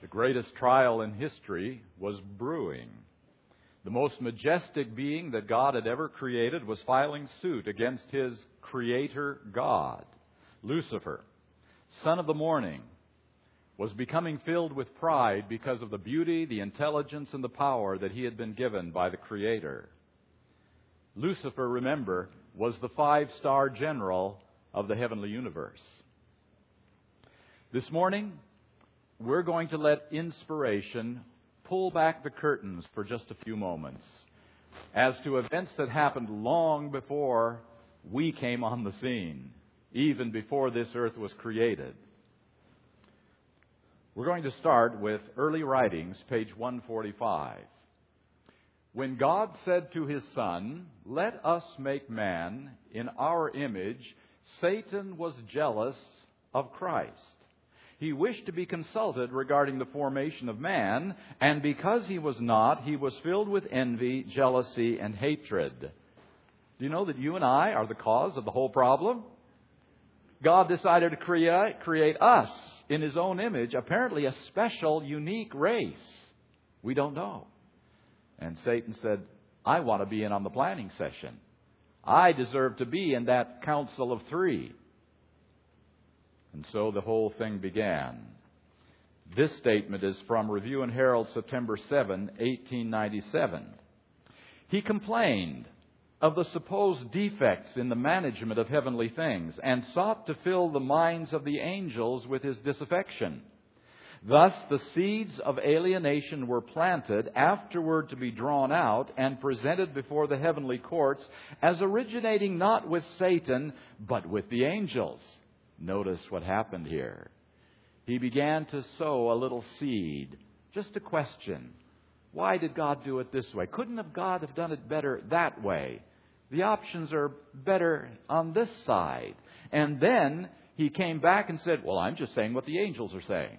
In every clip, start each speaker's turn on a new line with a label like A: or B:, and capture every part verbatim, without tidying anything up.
A: The greatest trial in history was brewing. The most majestic being that God had ever created was filing suit against his creator God. Lucifer, son of the morning, was becoming filled with pride because of the beauty, the intelligence, and the power that he had been given by the Creator. Lucifer, remember, was the five-star general of the heavenly universe. This morning, we're going to let inspiration pull back the curtains for just a few moments as to events that happened long before we came on the scene, even before this earth was created. We're going to start with Early Writings, page one forty-five. When God said to his Son, "Let us make man in our image," Satan was jealous of Christ. He wished to be consulted regarding the formation of man, and because he was not, he was filled with envy, jealousy, and hatred. Do you know that you and I are the cause of the whole problem? God decided to create, create us in his own image, apparently a special, unique race. We don't know. And Satan said, I want to be in on the planning session. I deserve to be in that council of three. And so the whole thing began. This statement is from Review and Herald, September seventh, eighteen ninety-seven. He complained of the supposed defects in the management of heavenly things and sought to fill the minds of the angels with his disaffection. Thus, the seeds of alienation were planted, afterward to be drawn out and presented before the heavenly courts as originating not with Satan, but with the angels. Notice what happened here. He began to sow a little seed. Just a question. Why did God do it this way? Couldn't have God have done it better that way? The options are better on this side. And then he came back and said, well, I'm just saying what the angels are saying.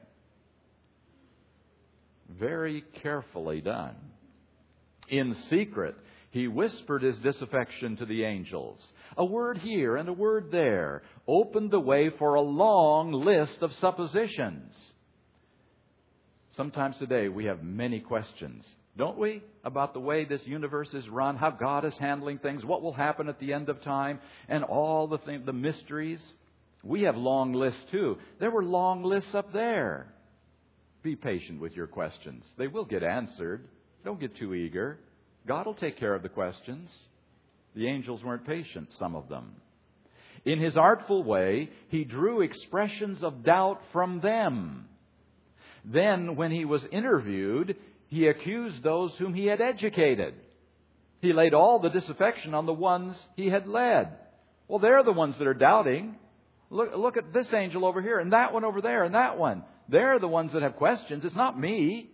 A: Very carefully done. In secret, he whispered his disaffection to the angels. A word here and a word there opened the way for a long list of suppositions. Sometimes today we have many questions, don't we, about the way this universe is run, how God is handling things, what will happen at the end of time, and all the things, the mysteries. We have long lists too. There were long lists up there. Be patient with your questions. They will get answered. Don't get too eager. God will take care of the questions. The angels weren't patient, some of them. In his artful way, he drew expressions of doubt from them. Then, when he was interviewed, he accused those whom he had educated. He laid all the disaffection on the ones he had led. Well, they're the ones that are doubting. Look, look at this angel over here, and that one over there, and that one. They're the ones that have questions. It's not me.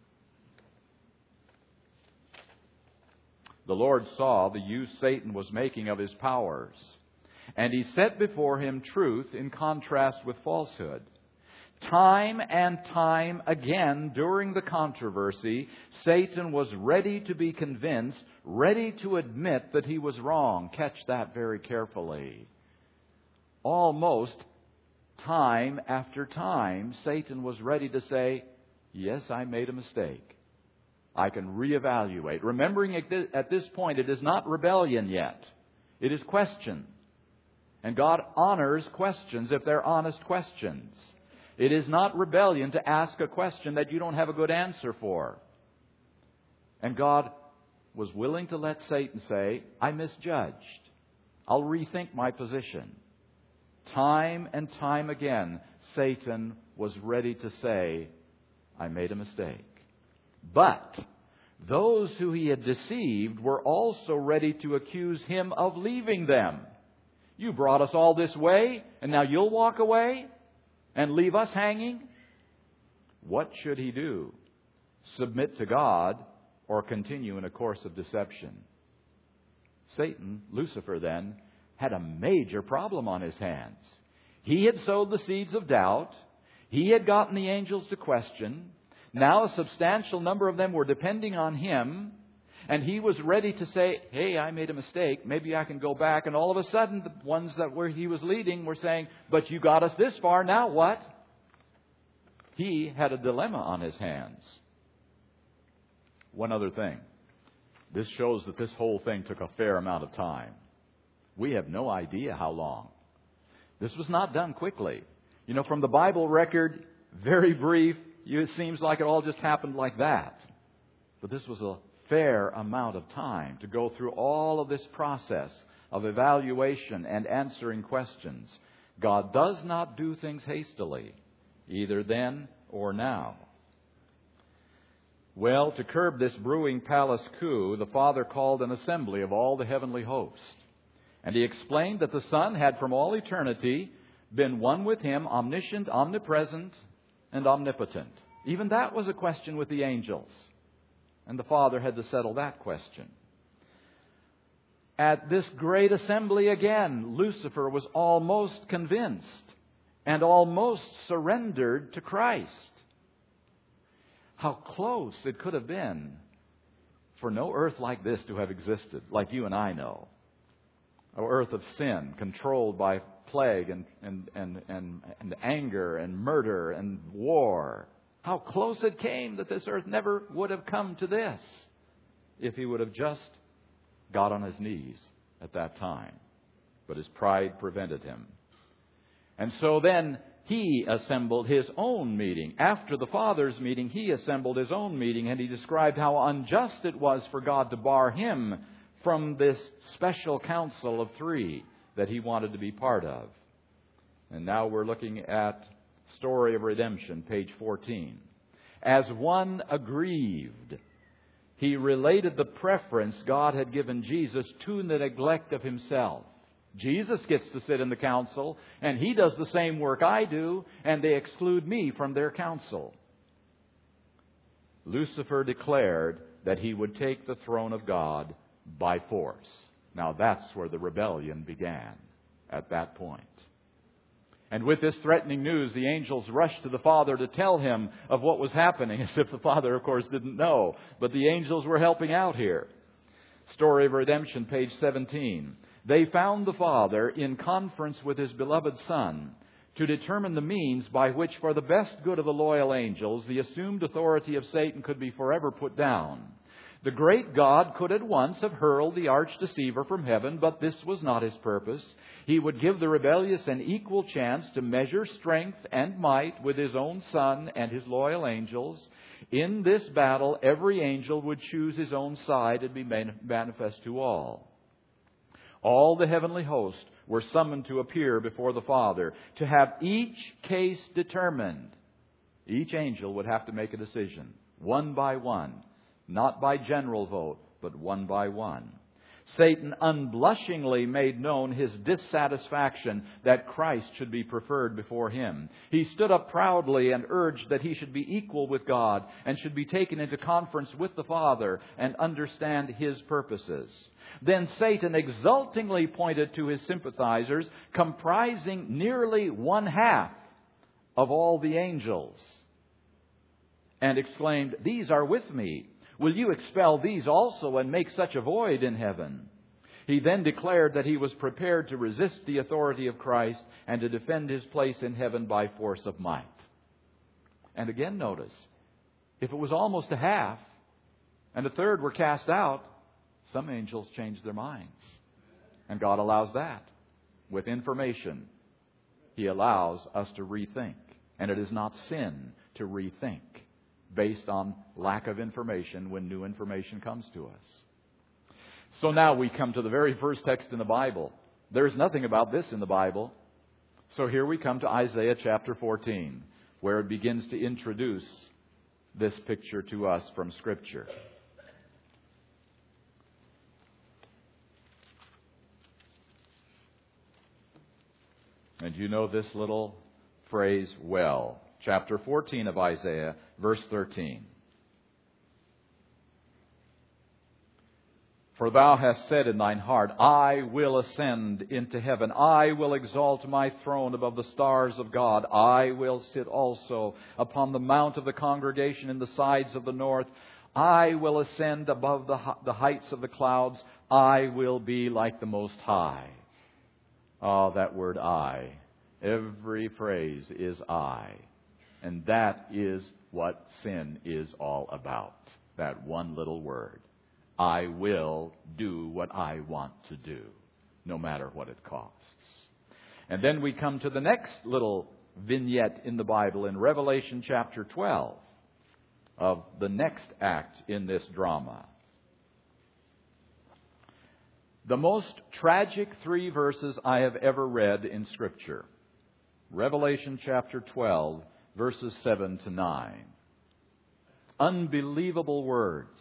A: The Lord saw the use Satan was making of his powers, and he set before him truth in contrast with falsehood. Time and time again during the controversy, Satan was ready to be convinced, ready to admit that he was wrong. Catch that very carefully. Almost time after time, Satan was ready to say, yes, I made a mistake. I can reevaluate. Remembering at this point, it is not rebellion yet. It is question. And God honors questions if they're honest questions. It is not rebellion to ask a question that you don't have a good answer for. And God was willing to let Satan say, I misjudged. I'll rethink my position. Time and time again, Satan was ready to say, I made a mistake. But those who he had deceived were also ready to accuse him of leaving them. You brought us all this way, and now you'll walk away and leave us hanging? What should he do? Submit to God or continue in a course of deception? Satan, Lucifer then, had a major problem on his hands. He had sowed the seeds of doubt. He had gotten the angels to question. Now a substantial number of them were depending on him. And he was ready to say, hey, I made a mistake. Maybe I can go back. And all of a sudden, the ones that were he was leading were saying, but you got us this far. Now what? He had a dilemma on his hands. One other thing. This shows that this whole thing took a fair amount of time. We have no idea how long. This was not done quickly. You know, from the Bible record, very brief, it seems like it all just happened like that. But this was a fair amount of time to go through all of this process of evaluation and answering questions. God does not do things hastily, either then or now. Well, to curb this brewing palace coup, the Father called an assembly of all the heavenly host. And He explained that the Son had from all eternity been one with Him, omniscient, omnipresent, and omnipotent. Even that was a question with the angels. And the Father had to settle that question. At this great assembly again, Lucifer was almost convinced and almost surrendered to Christ. How close it could have been for no earth like this to have existed, like you and I know. An earth of sin, controlled by plague and, and, and, and, and anger and murder and war. How close it came that this earth never would have come to this if he would have just got on his knees at that time. But his pride prevented him. And so then he assembled his own meeting. After the Father's meeting, he assembled his own meeting, and he described how unjust it was for God to bar him from this special council of three that he wanted to be part of. And now we're looking at Story of Redemption, page fourteen. As one aggrieved, he related the preference God had given Jesus to the neglect of himself. Jesus gets to sit in the council, and he does the same work I do, and they exclude me from their council. Lucifer declared that he would take the throne of God by force. Now that's where the rebellion began, at that point. And with this threatening news, the angels rushed to the Father to tell him of what was happening, as if the Father, of course, didn't know. But the angels were helping out here. Story of Redemption, page seventeen. They found the Father in conference with His beloved Son to determine the means by which, for the best good of the loyal angels, the assumed authority of Satan could be forever put down. The great God could at once have hurled the arch-deceiver from heaven, but this was not His purpose. He would give the rebellious an equal chance to measure strength and might with His own Son and His loyal angels. In this battle, every angel would choose his own side and be manifest to all. All the heavenly host were summoned to appear before the Father to have each case determined. Each angel would have to make a decision, one by one. Not by general vote, but one by one. Satan unblushingly made known his dissatisfaction that Christ should be preferred before him. He stood up proudly and urged that he should be equal with God and should be taken into conference with the Father and understand His purposes. Then Satan exultingly pointed to his sympathizers, comprising nearly one half of all the angels, and exclaimed, "These are with me. Will you expel these also and make such a void in heaven?" He then declared that he was prepared to resist the authority of Christ and to defend his place in heaven by force of might. And again, notice, if it was almost a half and a third were cast out, some angels changed their minds. And God allows that. With information, He allows us to rethink. And it is not sin to rethink based on lack of information when new information comes to us. So now we come to the very first text in the Bible. There's nothing about this in the Bible. So here we come to Isaiah chapter fourteen, where it begins to introduce this picture to us from Scripture. And you know this little phrase well. Chapter fourteen of Isaiah, verse thirteen. For thou hast said in thine heart, I will ascend into heaven. I will exalt my throne above the stars of God. I will sit also upon the mount of the congregation in the sides of the north. I will ascend above the, the heights of the clouds. I will be like the Most High. Oh, that word I. Every phrase is I. And that is what sin is all about. That one little word. I will do what I want to do, no matter what it costs. And then we come to the next little vignette in the Bible in Revelation chapter twelve of the next act in this drama. The most tragic three verses I have ever read in Scripture. Revelation chapter twelve, verses seven to nine. Unbelievable words.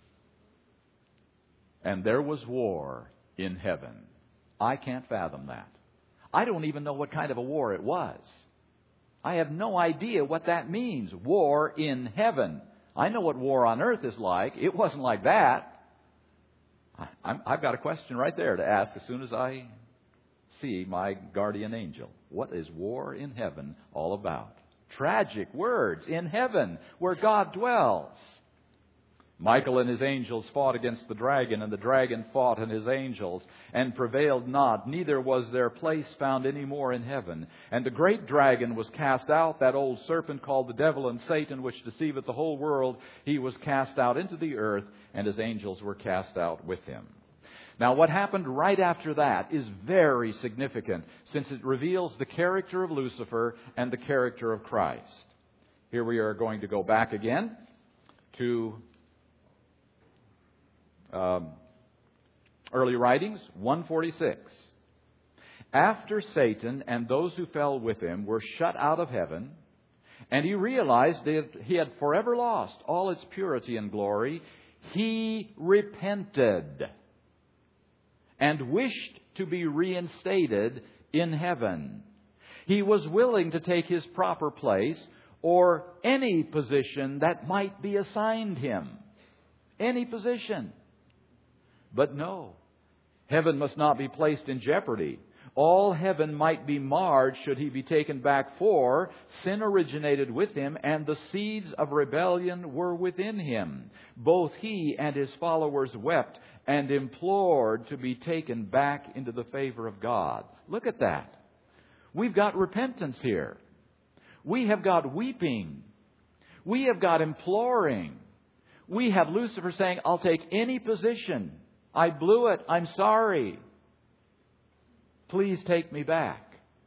A: And there was war in heaven. I can't fathom that. I don't even know what kind of a war it was. I have no idea what that means. War in heaven. I know what war on earth is like. It wasn't like that. I'm, I've got a question right there to ask as soon as I see my guardian angel. What is war in heaven all about? Tragic words in heaven where God dwells. Michael and his angels fought against the dragon, and the dragon fought and his angels, and prevailed not, neither was their place found any more in heaven. And the great dragon was cast out, that old serpent called the devil and Satan, which deceiveth the whole world. He was cast out into the earth, and his angels were cast out with him. Now, what happened right after that is very significant, since it reveals the character of Lucifer and the character of Christ. Here we are going to go back again to Um, early writings, one forty-six. After Satan and those who fell with him were shut out of heaven, and he realized that he had forever lost all its purity and glory, he repented and wished to be reinstated in heaven. He was willing to take his proper place or any position that might be assigned him. Any position. But no, heaven must not be placed in jeopardy. All heaven might be marred should he be taken back, for sin originated with him, and the seeds of rebellion were within him. Both he and his followers wept and implored to be taken back into the favor of God. Look at that. We've got repentance here. We have got weeping. We have got imploring. We have Lucifer saying, I'll take any position. I blew it. I'm sorry. Please take me back.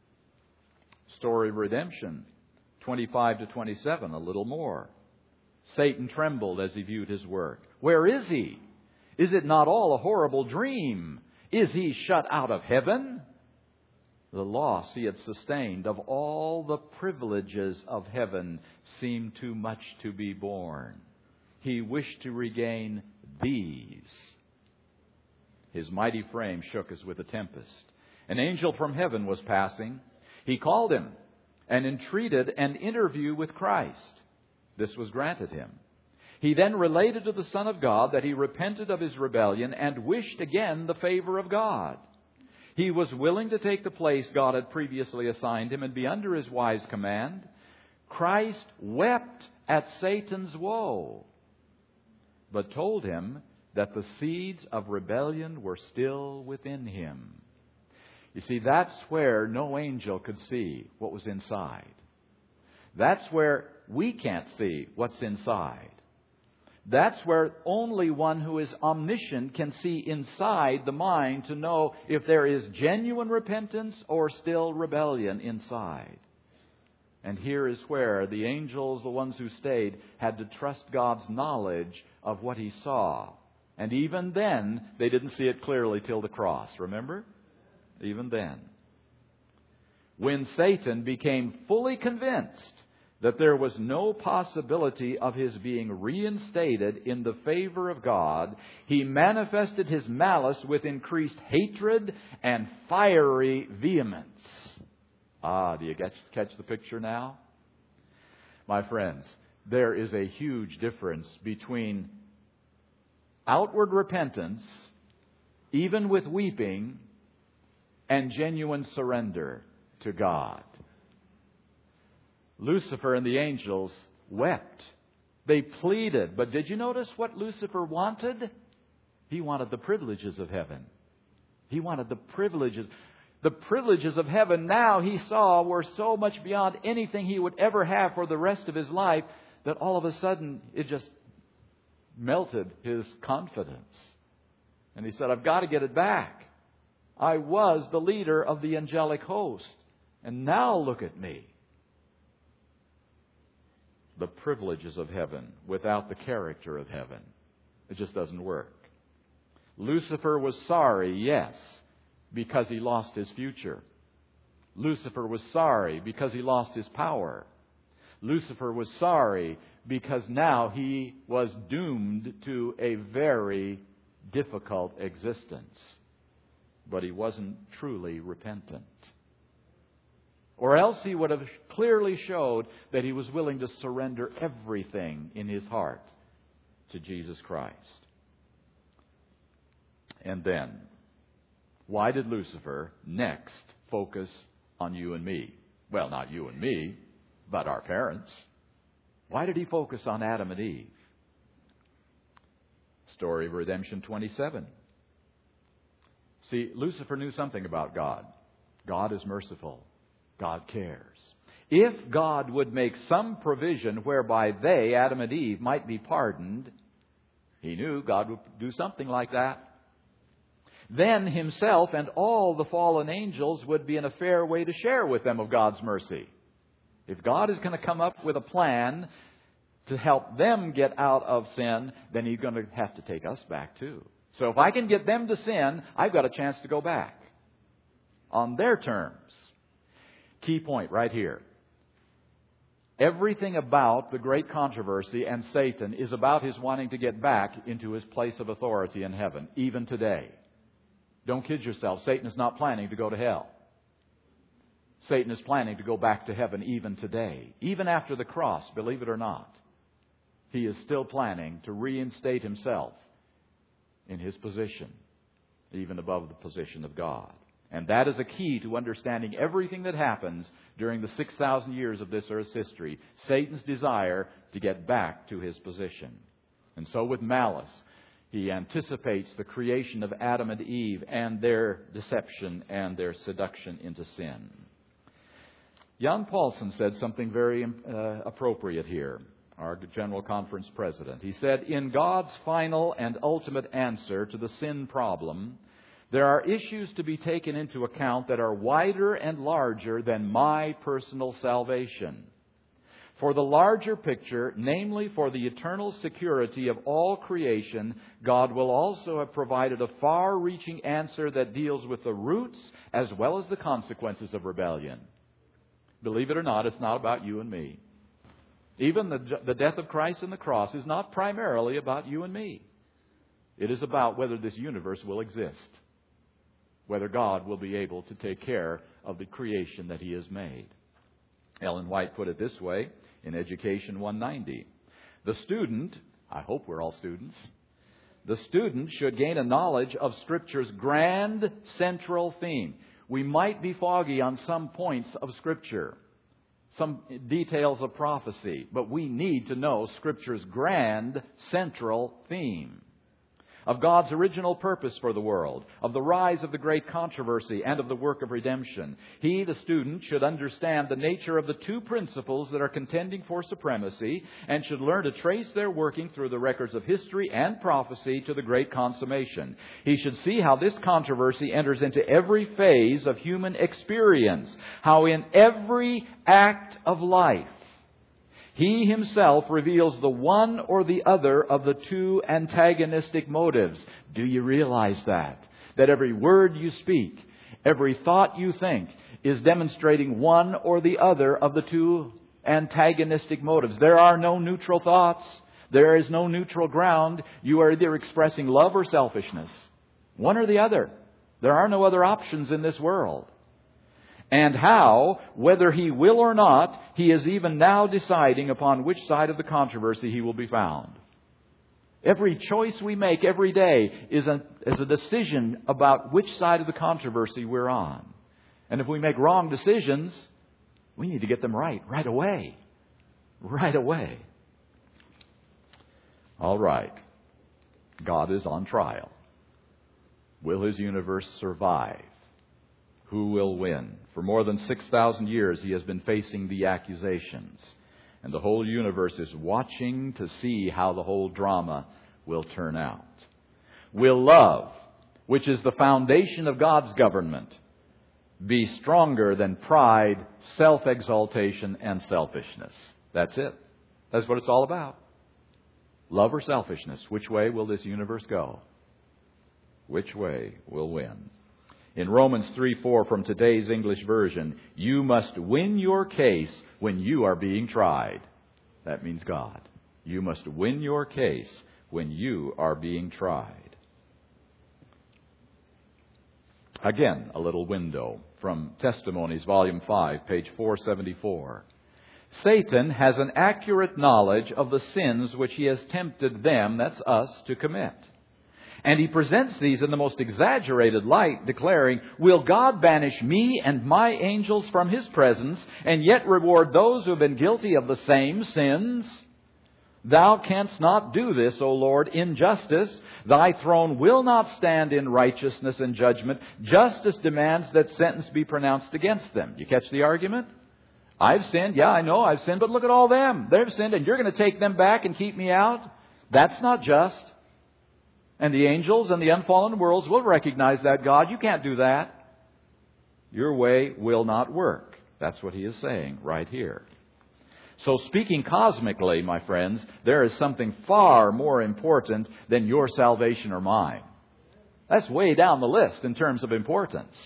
A: Story of redemption, twenty-five to twenty-seven, a little more. Satan trembled as he viewed his work. Where is he? Is it not all a horrible dream? Is he shut out of heaven? The loss he had sustained of all the privileges of heaven seemed too much to be borne. He wished to regain these. His mighty frame shook as with a tempest. An angel from heaven was passing. He called him and entreated an interview with Christ. This was granted him. He then related to the Son of God that he repented of his rebellion and wished again the favor of God. He was willing to take the place God had previously assigned him and be under his wise command. Christ wept at Satan's woe, but told him that the seeds of rebellion were still within him. You see, that's where no angel could see what was inside. That's where we can't see what's inside. That's where only one who is omniscient can see inside the mind to know if there is genuine repentance or still rebellion inside. And here is where the angels, the ones who stayed, had to trust God's knowledge of what he saw. And even then, they didn't see it clearly till the cross. Remember? Even then. When Satan became fully convinced that there was no possibility of his being reinstated in the favor of God, he manifested his malice with increased hatred and fiery vehemence. Ah, do you catch, catch the picture now? My friends, there is a huge difference between outward repentance, even with weeping, and genuine surrender to God. Lucifer and the angels wept. They pleaded. But did you notice what Lucifer wanted? He wanted the privileges of heaven. He wanted the privileges. The privileges of heaven now he saw were so much beyond anything he would ever have for the rest of his life that all of a sudden it just melted his confidence. And he said, I've got to get it back. I was the leader of the angelic host. And now look at me. The privileges of heaven without the character of heaven. It just doesn't work. Lucifer was sorry, yes, because he lost his future. Lucifer was sorry because he lost his power. Lucifer was sorry because now he was doomed to a very difficult existence. But he wasn't truly repentant. Or else he would have clearly showed that he was willing to surrender everything in his heart to Jesus Christ. And then, why did Lucifer next focus on you and me? Well, not you and me, but our parents. Why did he focus on Adam and Eve? Story of Redemption twenty-seven. See, Lucifer knew something about God. God is merciful. God cares. If God would make some provision whereby they, Adam and Eve, might be pardoned, he knew God would do something like that. Then himself and all the fallen angels would be in a fair way to share with them of God's mercy. If God is going to come up with a plan to help them get out of sin, then He's going to have to take us back too. So if I can get them to sin, I've got a chance to go back on their terms. Key point right here. Everything about the great controversy and Satan is about his wanting to get back into his place of authority in heaven, even today. Don't kid yourself. Satan is not planning to go to hell. Satan is planning to go back to heaven even today. Even after the cross, believe it or not. He is still planning to reinstate himself in his position, even above the position of God. And that is a key to understanding everything that happens during the six thousand years of this earth's history. Satan's desire to get back to his position. And so with malice, he anticipates the creation of Adam and Eve and their deception and their seduction into sin. Jan Paulson said something very uh, appropriate here, our General Conference president. He said, in God's final and ultimate answer to the sin problem, there are issues to be taken into account that are wider and larger than my personal salvation. For the larger picture, namely for the eternal security of all creation, God will also have provided a far-reaching answer that deals with the roots as well as the consequences of rebellion. Believe it or not, it's not about you and me. Even the, the death of Christ on the cross is not primarily about you and me. It is about whether this universe will exist. Whether God will be able to take care of the creation that He has made. Ellen White put it this way in Education one ninety. The student, I hope we're all students, the student should gain a knowledge of Scripture's grand central theme. We might be foggy on some points of Scripture, some details of prophecy, but we need to know Scripture's grand central theme. Of God's original purpose for the world, of the rise of the great controversy, and of the work of redemption. He, the student, should understand the nature of the two principles that are contending for supremacy, and should learn to trace their working through the records of history and prophecy to the great consummation. He should see how this controversy enters into every phase of human experience, how in every act of life, He Himself reveals the one or the other of the two antagonistic motives. Do you realize that? That every word you speak, every thought you think, is demonstrating one or the other of the two antagonistic motives. There are no neutral thoughts. There is no neutral ground. You are either expressing love or selfishness. One or the other. There are no other options in this world. And how, whether he will or not, he is even now deciding upon which side of the controversy he will be found. Every choice we make every day is a, is a decision about which side of the controversy we're on. And if we make wrong decisions, we need to get them right, right away. Right away. All right. God is on trial. Will His universe survive? Who will win? For more than six thousand years he has been facing the accusations. And the whole universe is watching to see how the whole drama will turn out. Will love, which is the foundation of God's government, be stronger than pride, self-exaltation, and selfishness? That's it. That's what it's all about. Love or selfishness? Which way will this universe go? Which way will win? In Romans three four from today's English version, you must win your case when you are being tried. That means God. You must win your case when you are being tried. Again, a little window from Testimonies, Volume five, page four seventy-four. Satan has an accurate knowledge of the sins which he has tempted them, that's us, to commit. And he presents these in the most exaggerated light, declaring, will God banish me and my angels from His presence, and yet reward those who have been guilty of the same sins? Thou canst not do this, O Lord, in justice. Thy throne will not stand in righteousness and judgment. Justice demands that sentence be pronounced against them. You catch the argument? I've sinned. Yeah, I know I've sinned, but look at all them. They've sinned, and you're going to take them back and keep me out? That's not just. And the angels and the unfallen worlds will recognize that, God, you can't do that. Your way will not work. That's what he is saying right here. So speaking cosmically, my friends, there is something far more important than your salvation or mine. That's way down the list in terms of importance.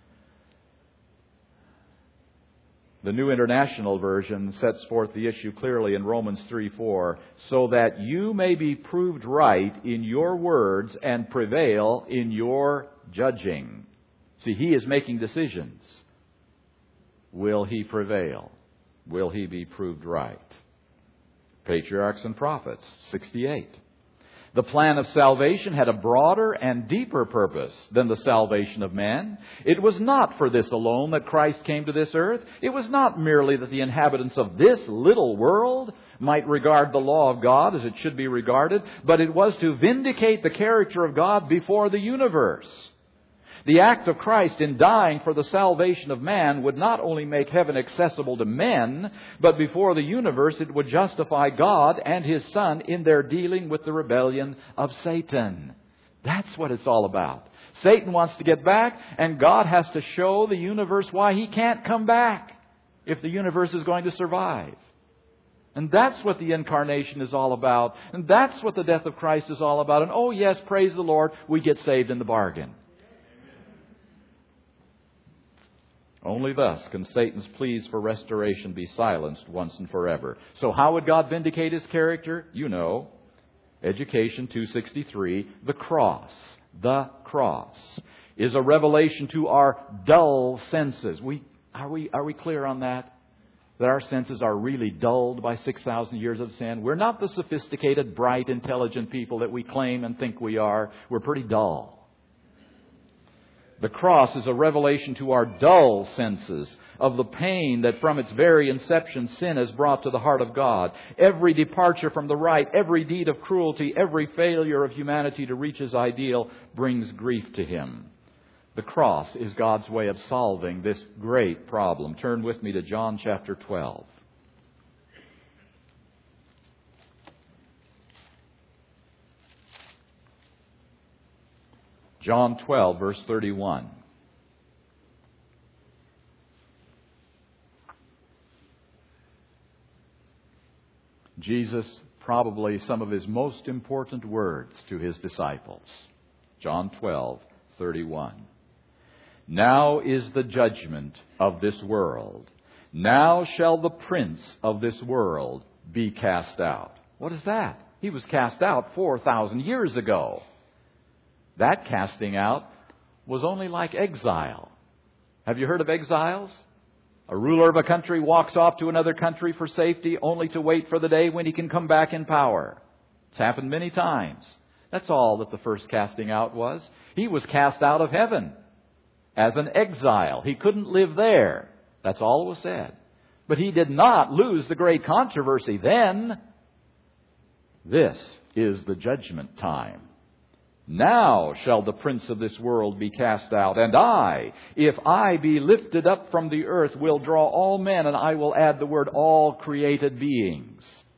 A: The New International Version sets forth the issue clearly in Romans three four, so that you may be proved right in your words and prevail in your judging. See, he is making decisions. Will he prevail? Will he be proved right? Patriarchs and Prophets, sixty-eight. The plan of salvation had a broader and deeper purpose than the salvation of man. It was not for this alone that Christ came to this earth. It was not merely that the inhabitants of this little world might regard the law of God as it should be regarded, but it was to vindicate the character of God before the universe. The act of Christ in dying for the salvation of man would not only make heaven accessible to men, but before the universe it would justify God and His Son in their dealing with the rebellion of Satan. That's what it's all about. Satan wants to get back, and God has to show the universe why he can't come back if the universe is going to survive. And that's what the incarnation is all about. And that's what the death of Christ is all about. And oh yes, praise the Lord, we get saved in the bargain. Only thus can Satan's pleas for restoration be silenced once and forever. So how would God vindicate His character? You know. Education two sixty-three, the cross. The cross is a revelation to our dull senses. We, are we, are we clear on that? That our senses are really dulled by six thousand years of sin? We're not the sophisticated, bright, intelligent people that we claim and think we are. We're pretty dull. The cross is a revelation to our dull senses of the pain that from its very inception sin has brought to the heart of God. Every departure from the right, every deed of cruelty, every failure of humanity to reach His ideal brings grief to Him. The cross is God's way of solving this great problem. Turn with me to John chapter twelve. John twelve, verse thirty-one. Jesus, probably some of His most important words to His disciples. John twelve, thirty-one. Now is the judgment of this world. Now shall the prince of this world be cast out. What is that? He was cast out four thousand years ago. That casting out was only like exile. Have you heard of exiles? A ruler of a country walks off to another country for safety only to wait for the day when he can come back in power. It's happened many times. That's all that the first casting out was. He was cast out of heaven as an exile. He couldn't live there. That's all it was said. But he did not lose the great controversy then. This is the judgment time. Now shall the prince of this world be cast out. And I, if I be lifted up from the earth, will draw all men, and I will add the word all created beings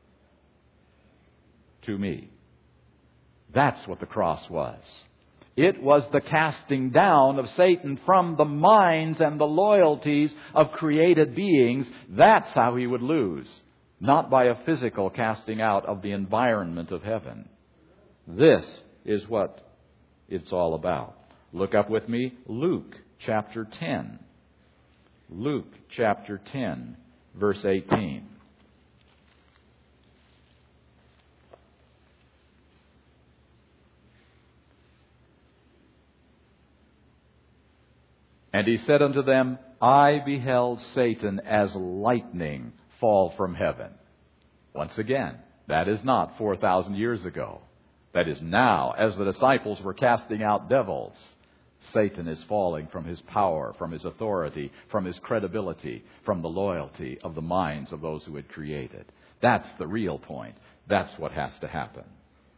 A: to me. That's what the cross was. It was the casting down of Satan from the minds and the loyalties of created beings. That's how he would lose. Not by a physical casting out of the environment of heaven. This is what it's all about. Look up with me, Luke chapter ten. Luke chapter ten, verse eighteen. And he said unto them, I beheld Satan as lightning fall from heaven. Once again, that is not four thousand years ago. That is now, as the disciples were casting out devils, Satan is falling from his power, from his authority, from his credibility, from the loyalty of the minds of those who had created. That's the real point. That's what has to happen.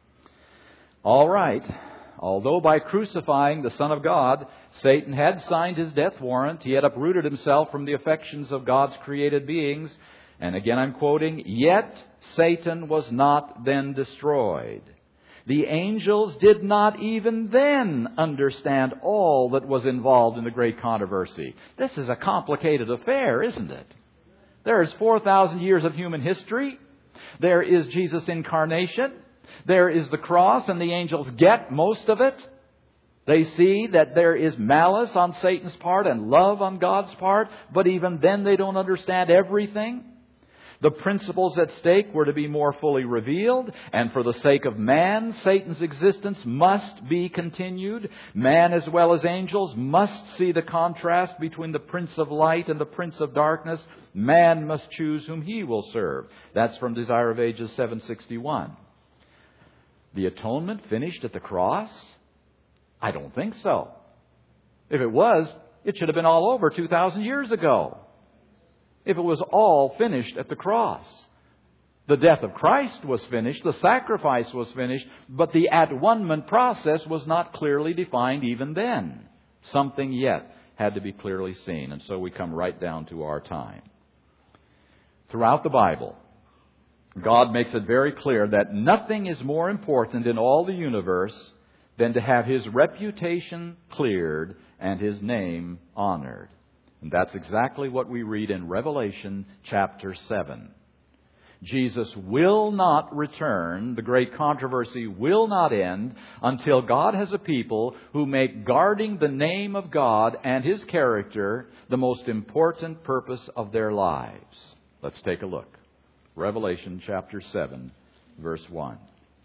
A: All right. Although by crucifying the Son of God, Satan had signed his death warrant, he had uprooted himself from the affections of God's created beings. And again I'm quoting, yet Satan was not then destroyed. The angels did not even then understand all that was involved in the great controversy. This is a complicated affair, isn't it? There is four thousand years of human history. There is Jesus' incarnation. There is the cross, and the angels get most of it. They see that there is malice on Satan's part and love on God's part, but even then they don't understand everything. The principles at stake were to be more fully revealed, and for the sake of man, Satan's existence must be continued. Man, as well as angels, must see the contrast between the Prince of Light and the Prince of Darkness. Man must choose whom he will serve. That's from Desire of Ages seven sixty-one. The atonement finished at the cross? I don't think so. If it was, it should have been all over two thousand years ago. If it was all finished at the cross. The death of Christ was finished, the sacrifice was finished, but the at-one-ment process was not clearly defined even then. Something yet had to be clearly seen, and so we come right down to our time. Throughout the Bible, God makes it very clear that nothing is more important in all the universe than to have His reputation cleared and His name honored. And that's exactly what we read in Revelation chapter seven. Jesus will not return. The great controversy will not end until God has a people who make guarding the name of God and His character the most important purpose of their lives. Let's take a look. Revelation chapter seven, verse one.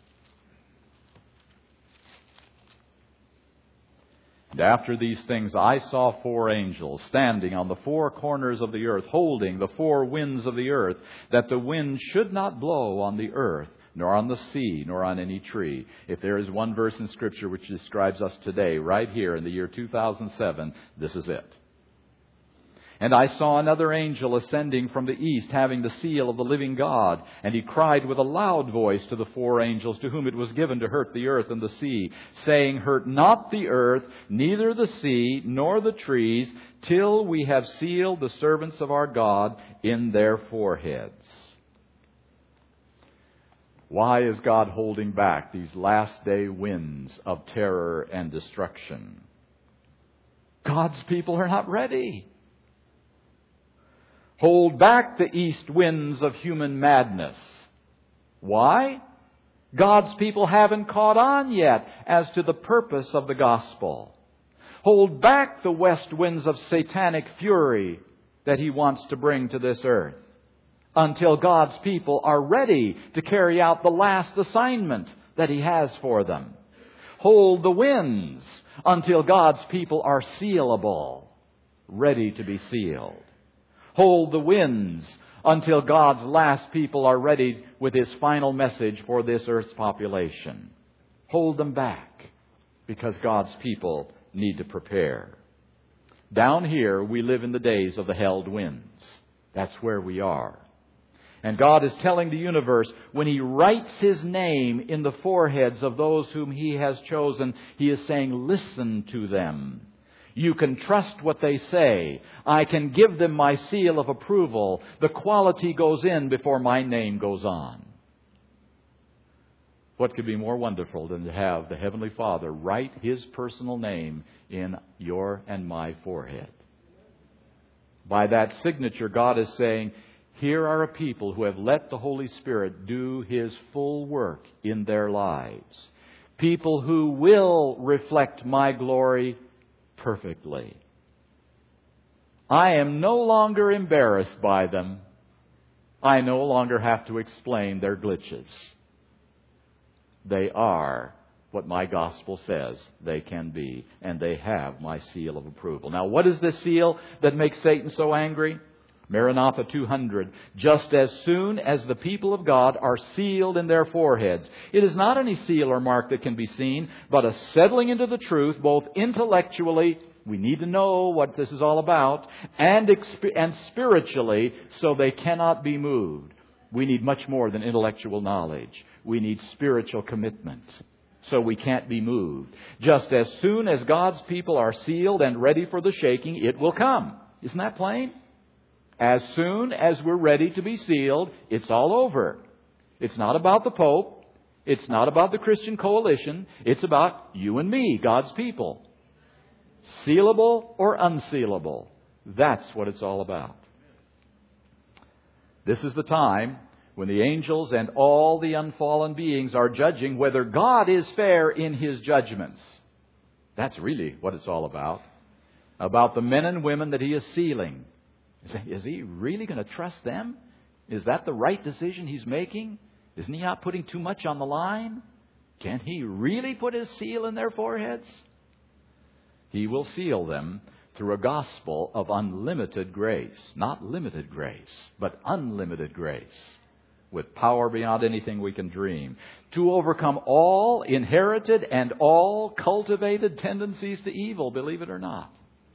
A: And after these things I saw four angels standing on the four corners of the earth, holding the four winds of the earth, that the wind should not blow on the earth, nor on the sea, nor on any tree. If there is one verse in Scripture which describes us today, right here in the year two thousand seven, this is it. And I saw another angel ascending from the east, having the seal of the living God. And he cried with a loud voice to the four angels, to whom it was given to hurt the earth and the sea, saying, hurt not the earth, neither the sea, nor the trees, till we have sealed the servants of our God in their foreheads. Why is God holding back these last day winds of terror and destruction? God's people are not ready. Hold back the east winds of human madness. Why? God's people haven't caught on yet as to the purpose of the gospel. Hold back the west winds of satanic fury that He wants to bring to this earth until God's people are ready to carry out the last assignment that He has for them. Hold the winds until God's people are sealable, ready to be sealed. Hold the winds until God's last people are ready with His final message for this earth's population. Hold them back because God's people need to prepare. Down here, we live in the days of the held winds. That's where we are. And God is telling the universe, when He writes His name in the foreheads of those whom He has chosen, He is saying, listen to them. You can trust what they say. I can give them my seal of approval. The quality goes in before my name goes on. What could be more wonderful than to have the Heavenly Father write His personal name in your and my forehead? By that signature, God is saying, here are a people who have let the Holy Spirit do His full work in their lives. People who will reflect my glory perfectly. I am no longer embarrassed by them. I no longer have to explain their glitches. They are what my gospel says they can be, and they have my seal of approval. Now, what is this seal that makes Satan so angry? Maranatha two hundred. Just as soon as the people of God are sealed in their foreheads. It is not any seal or mark that can be seen, but a settling into the truth, both intellectually, we need to know what this is all about, and, exp- and spiritually, so they cannot be moved. We need much more than intellectual knowledge. We need spiritual commitment, so we can't be moved. Just as soon as God's people are sealed and ready for the shaking, it will come. Isn't that plain? As soon as we're ready to be sealed, it's all over. It's not about the Pope. It's not about the Christian coalition. It's about you and me, God's people. Sealable or unsealable. That's what it's all about. This is the time when the angels and all the unfallen beings are judging whether God is fair in His judgments. That's really what it's all about. About the men and women that He is sealing. Is He really going to trust them? Is that the right decision He's making? Isn't He not putting too much on the line? Can He really put His seal in their foreheads? He will seal them through a gospel of unlimited grace. Not limited grace, but unlimited grace. With power beyond anything we can dream. To overcome all inherited and all cultivated tendencies to evil, believe it or not.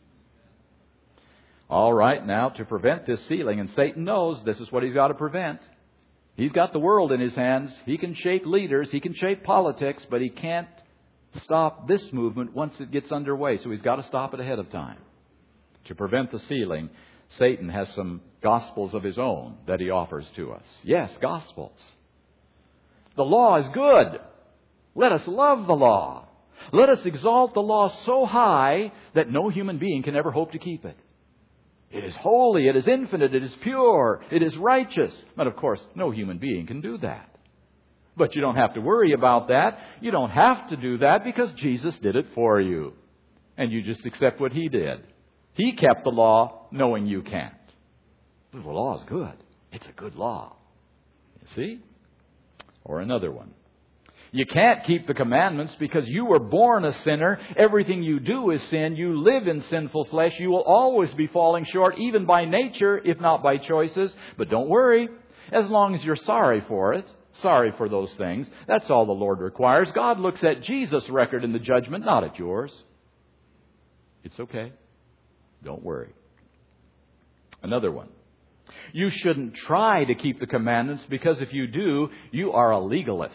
A: All right, now to prevent this sealing, and Satan knows this is what he's got to prevent. He's got the world in his hands. He can shape leaders. He can shape politics, but he can't stop this movement once it gets underway. So he's got to stop it ahead of time. To prevent the sealing, Satan has some gospels of his own that he offers to us. Yes, gospels. The law is good. Let us love the law. Let us exalt the law so high that no human being can ever hope to keep it. It is holy, it is infinite, it is pure, it is righteous. But of course, no human being can do that. But you don't have to worry about that. You don't have to do that because Jesus did it for you. And you just accept what He did. He kept the law knowing you can't. The law is good. It's a good law. You see? Or another one. You can't keep the commandments because you were born a sinner. Everything you do is sin. You live in sinful flesh. You will always be falling short, even by nature, if not by choices. But don't worry. As long as you're sorry for it, sorry for those things, that's all the Lord requires. God looks at Jesus' record in the judgment, not at yours. It's okay. Don't worry. Another one. You shouldn't try to keep the commandments because if you do, you are a legalist.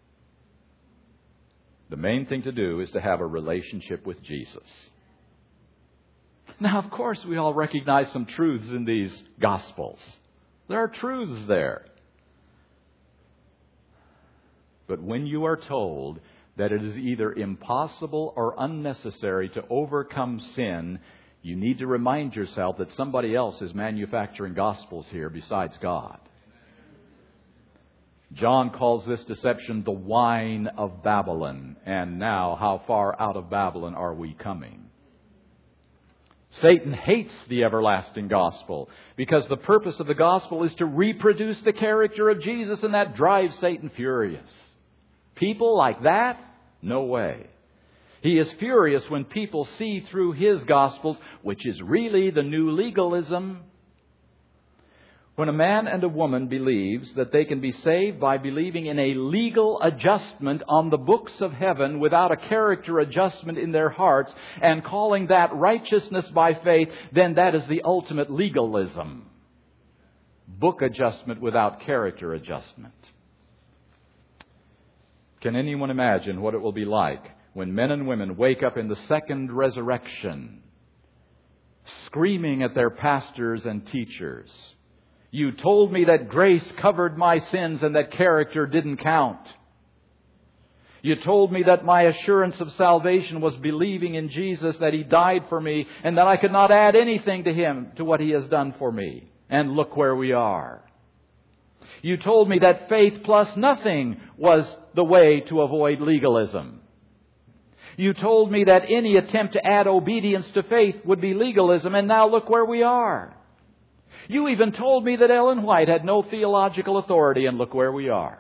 A: The main thing to do is to have a relationship with Jesus. Now, of course, we all recognize some truths in these Gospels. There are truths there. But when you are told that it is either impossible or unnecessary to overcome sin, you need to remind yourself that somebody else is manufacturing Gospels here besides God. John calls this deception the wine of Babylon. And now, how far out of Babylon are we coming? Satan hates the everlasting gospel because the purpose of the gospel is to reproduce the character of Jesus, and that drives Satan furious. People like that? No way. He is furious when people see through his gospels, which is really the new legalism. When a man and a woman believes that they can be saved by believing in a legal adjustment on the books of heaven without a character adjustment in their hearts and calling that righteousness by faith, then that is the ultimate legalism. book adjustment without character adjustment. Can anyone imagine what it will be like when men and women wake up in the second resurrection, screaming at their pastors and teachers, "You told me that grace covered my sins and that character didn't count. You told me that my assurance of salvation was believing in Jesus, that He died for me, and that I could not add anything to Him, to what He has done for me. And look where we are. You told me that faith plus nothing was the way to avoid legalism. You told me that any attempt to add obedience to faith would be legalism, and now look where we are. You even told me that Ellen White had no theological authority, and look where we are."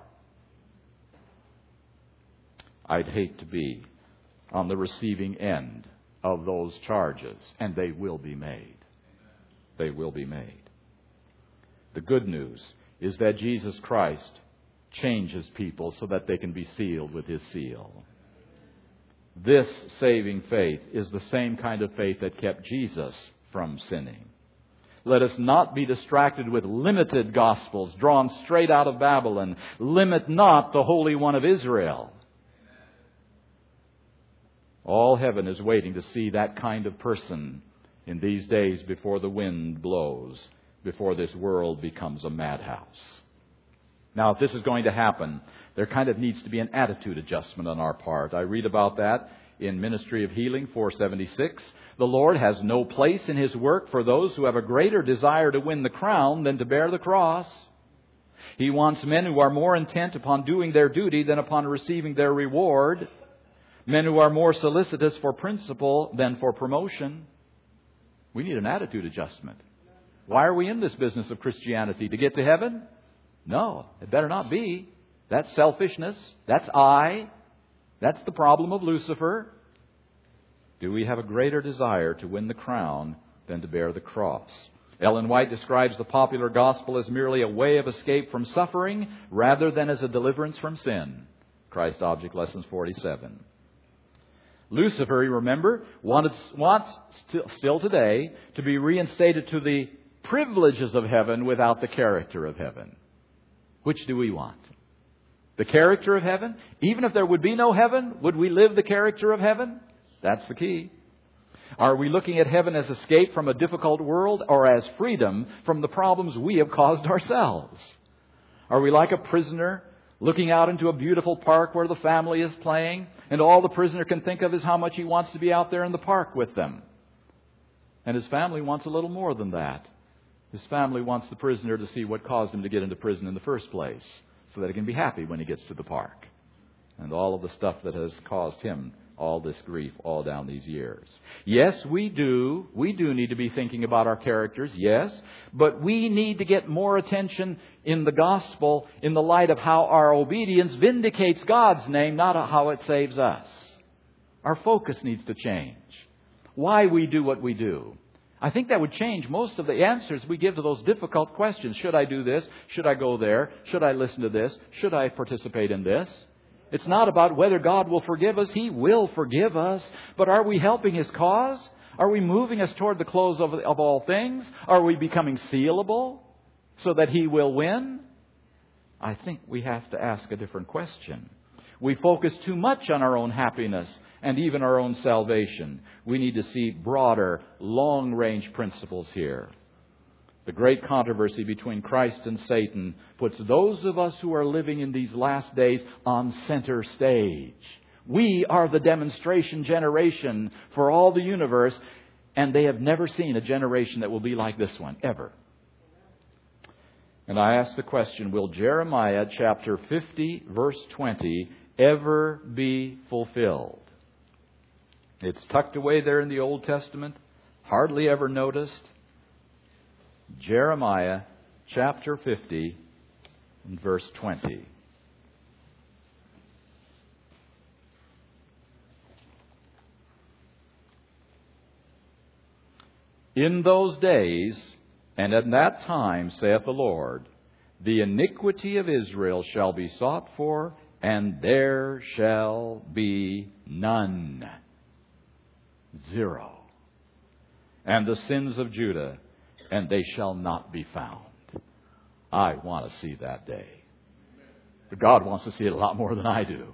A: I'd hate to be on the receiving end of those charges, and they will be made. They will be made. The good news is that Jesus Christ changes people so that they can be sealed with His seal. This saving faith is the same kind of faith that kept Jesus from sinning. Let us not be distracted with limited gospels drawn straight out of Babylon. Limit not the Holy One of Israel. All heaven is waiting to see that kind of person in these days before the wind blows, before this world becomes a madhouse. Now, if this is going to happen, there kind of needs to be an attitude adjustment on our part. I read about that in Ministry of Healing four seventy-six. The Lord has no place in His work for those who have a greater desire to win the crown than to bear the cross. He wants men who are more intent upon doing their duty than upon receiving their reward. Men who are more solicitous for principle than for promotion. We need an attitude adjustment. Why are we in this business of Christianity? To get to heaven? No, it better not be. That's selfishness. That's I. That's the problem of Lucifer. Do we have a greater desire to win the crown than to bear the cross? Ellen White describes the popular gospel as merely a way of escape from suffering rather than as a deliverance from sin. Christ Object Lessons forty-seven. Lucifer, you remember, wants, wants still, still today to be reinstated to the privileges of heaven without the character of heaven. Which do we want? The character of heaven? Even if there would be no heaven, would we live the character of heaven? That's the key. Are we looking at heaven as escape from a difficult world or as freedom from the problems we have caused ourselves? Are we like a prisoner looking out into a beautiful park where the family is playing, and all the prisoner can think of is how much he wants to be out there in the park with them? And his family wants a little more than that. His family wants the prisoner to see what caused him to get into prison in the first place, so that he can be happy when he gets to the park. And all of the stuff that has caused him all this grief all down these years. Yes, we do. We do need to be thinking about our characters, yes. But we need to get more attention in the gospel in the light of how our obedience vindicates God's name, not how it saves us. Our focus needs to change. Why we do what we do. I think that would change most of the answers we give to those difficult questions. Should I do this? Should I go there? Should I listen to this? Should I participate in this? It's not about whether God will forgive us. He will forgive us. But are we helping His cause? Are we moving us toward the close of, of all things? Are we becoming sealable so that He will win? I think we have to ask a different question. We focus too much on our own happiness and even our own salvation. We need to see broader, long-range principles here. The great controversy between Christ and Satan puts those of us who are living in these last days on center stage. We are the demonstration generation for all the universe, and they have never seen a generation that will be like this one, ever. And I ask the question, will Jeremiah chapter fifty, verse twenty, ever be fulfilled? It's tucked away there in the Old Testament, hardly ever noticed. Jeremiah chapter fifty and verse twenty. In those days and at that time, saith the Lord, the iniquity of Israel shall be sought for, and there shall be none. Zero. And the sins of Judah, and they shall not be found. I want to see that day. But God wants to see it a lot more than I do.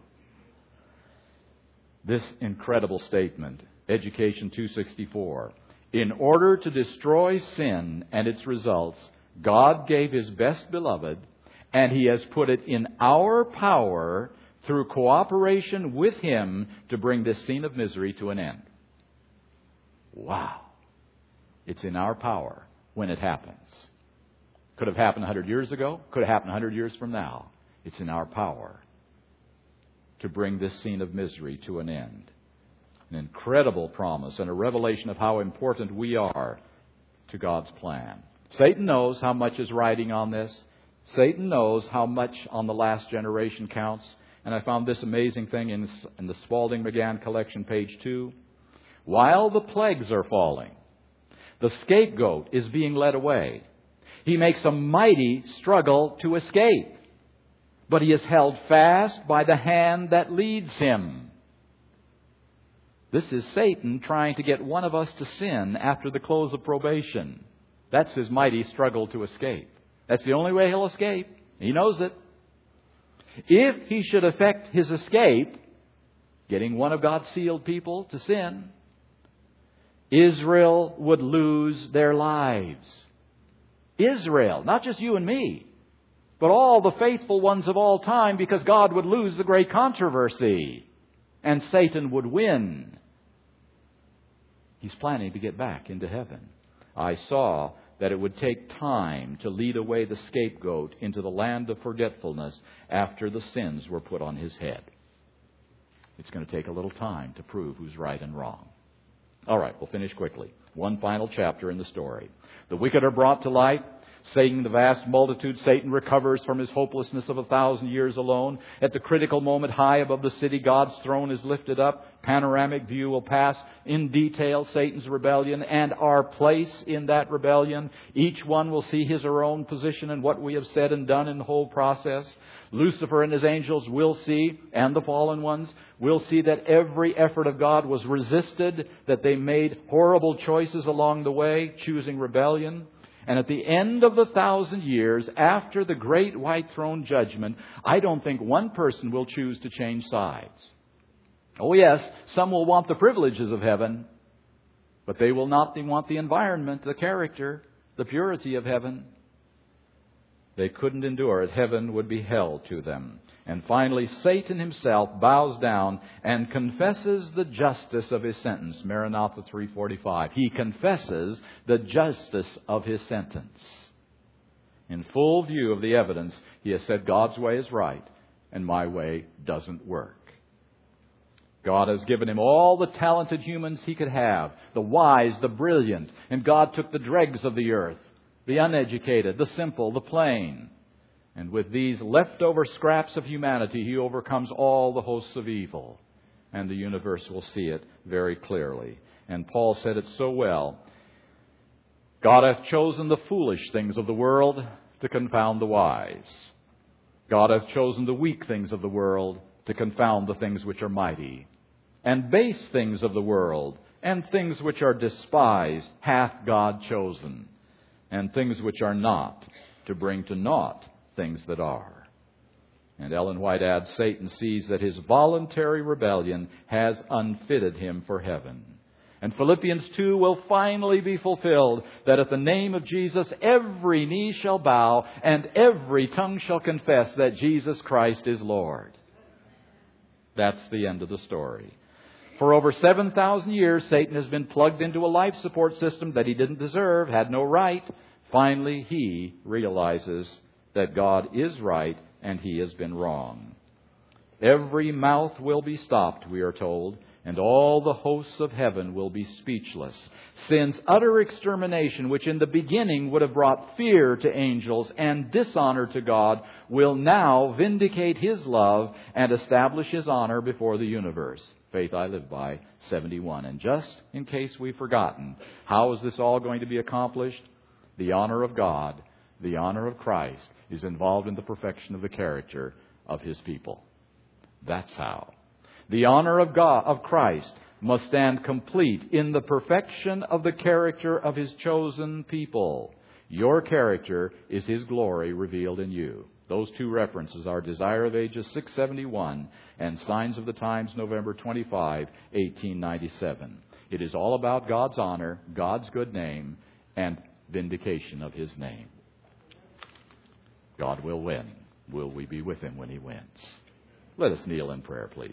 A: This incredible statement, Education two sixty-four. In order to destroy sin and its results, God gave His best beloved, and He has put it in our power through cooperation with Him to bring this scene of misery to an end. Wow. It's in our power when it happens. Could have happened one hundred years ago. Could have happened one hundred years from now. It's in our power to bring this scene of misery to an end. An incredible promise and a revelation of how important we are to God's plan. Satan knows how much is riding on this. Satan knows how much on the last generation counts. And I found this amazing thing in, in the Spalding McGann collection, page two. While the plagues are falling, the scapegoat is being led away. He makes a mighty struggle to escape, but he is held fast by the hand that leads him. This is Satan trying to get one of us to sin after the close of probation. That's his mighty struggle to escape. That's the only way he'll escape. He knows it. If he should effect his escape, getting one of God's sealed people to sin, Israel would lose their lives. Israel, not just you and me, but all the faithful ones of all time, because God would lose the great controversy and Satan would win. He's planning to get back into heaven. I saw that it would take time to lead away the scapegoat into the land of forgetfulness after the sins were put on his head. It's going to take a little time to prove who's right and wrong. All right, we'll finish quickly. One final chapter in the story. The wicked are brought to light. Saving the vast multitude, Satan recovers from his hopelessness of a thousand years alone. At the critical moment, high above the city, God's throne is lifted up. Panoramic view will pass in detail Satan's rebellion and our place in that rebellion. Each one will see his or own position and what we have said and done in the whole process. Lucifer and his angels will see, and the fallen ones, will see that every effort of God was resisted, that they made horrible choices along the way, choosing rebellion. And at the end of the thousand years, after the great white throne judgment, I don't think one person will choose to change sides. Oh yes, some will want the privileges of heaven, but they will not want the environment, the character, the purity of heaven. They couldn't endure it. Heaven would be hell to them. And finally, Satan himself bows down and confesses the justice of his sentence. Maranatha three forty-five. He confesses the justice of his sentence. In full view of the evidence, he has said God's way is right and my way doesn't work. God has given him all the talented humans he could have, the wise, the brilliant, and God took the dregs of the earth, the uneducated, the simple, the plain. And with these leftover scraps of humanity, he overcomes all the hosts of evil. And the universe will see it very clearly. And Paul said it so well. God hath chosen the foolish things of the world to confound the wise. God hath chosen the weak things of the world to confound the things which are mighty. And base things of the world and things which are despised hath God chosen. And things which are not, to bring to naught things that are. And Ellen White adds, Satan sees that his voluntary rebellion has unfitted him for heaven. And Philippians two will finally be fulfilled, that at the name of Jesus every knee shall bow and every tongue shall confess that Jesus Christ is Lord. That's the end of the story. For over seven thousand years, Satan has been plugged into a life support system that he didn't deserve, had no right. Finally, he realizes that God is right and he has been wrong. Every mouth will be stopped, we are told, and all the hosts of heaven will be speechless. Sin's utter extermination, which in the beginning would have brought fear to angels and dishonor to God, will now vindicate His love and establish His honor before the universe. Faith I Live By, seventy-one. And just in case we've forgotten, how is this all going to be accomplished? The honor of God, the honor of Christ, is involved in the perfection of the character of His people. That's how. The honor of God, of Christ, must stand complete in the perfection of the character of His chosen people. Your character is His glory revealed in you. Those two references are Desire of Ages six seventy-one and Signs of the Times, November twenty-fifth, eighteen ninety-seven. It is all about God's honor, God's good name, and vindication of His name. God will win. Will we be with Him when He wins? Let us kneel in prayer, please.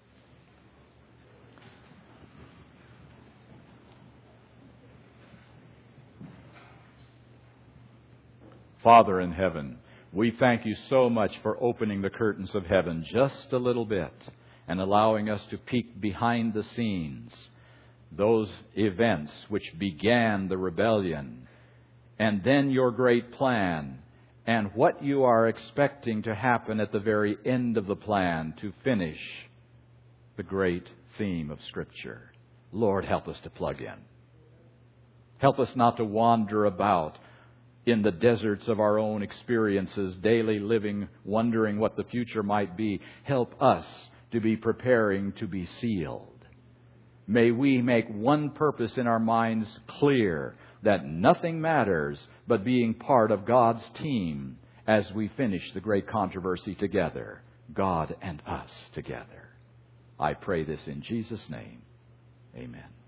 A: Father in heaven, we thank You so much for opening the curtains of heaven just a little bit and allowing us to peek behind the scenes, those events which began the rebellion, and then Your great plan, and what You are expecting to happen at the very end of the plan to finish the great theme of Scripture. Lord, help us to plug in. Help us not to wander about in the deserts of our own experiences, daily living, wondering what the future might be. Help us to be preparing to be sealed. May we make one purpose in our minds clear, that nothing matters but being part of God's team as we finish the great controversy together, God and us together. I pray this in Jesus' name. Amen.